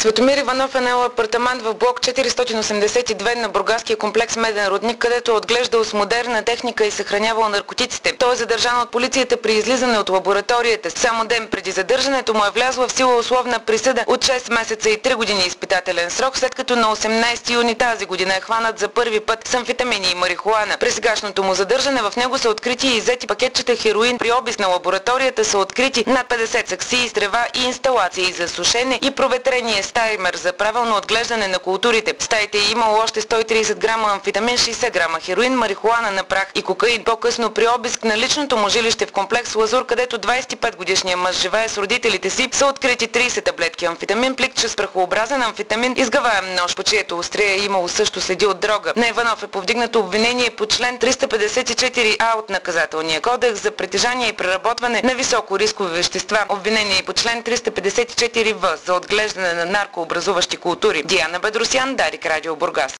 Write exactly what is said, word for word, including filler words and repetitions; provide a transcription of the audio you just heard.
Светомир Иванов е наел апартамент в блок четиристотин осемдесет и две на бургаския комплекс Меден рудник, където е отглеждал с модерна техника и съхранявал наркотиците. Той е задържан от полицията при излизане от лабораторията. Само ден преди задържането му е влязла в сила условна присъда от шест месеца и три години изпитателен срок, след като на осемнадесети юни тази година е хванат за първи път с амфетамини и марихуана. При сегашното му задържане в него са открити и иззети пакетчета хероин. При обиск на лабораторията са открити над петдесет саксии с трева и инсталации за сушене и проветрение с таймер за правилно отглеждане на културите. В стаите е имало още сто и тридесет грама амфетамин, шейсет грама хероин, марихуана на прах и кокаин. По-късно при обиск на личното му жилище в комплекс Лазур, където двадесет и пет годишният мъж живее с родителите си, са открити тридесет таблетки амфетамин, пликче с прахообразен амфетамин, изгъваем нож, по чието острие е имало също следи от дрога. На Иванов е повдигнато обвинение по член триста петдесет и четири а от Наказателния кодекс за притежание и преработване на високо рискови вещества. Обвинение по член триста петдесет и четири в за отглеждане на наркообразуващи култури. Диана Бедросян, Дарик, Радио Бургас.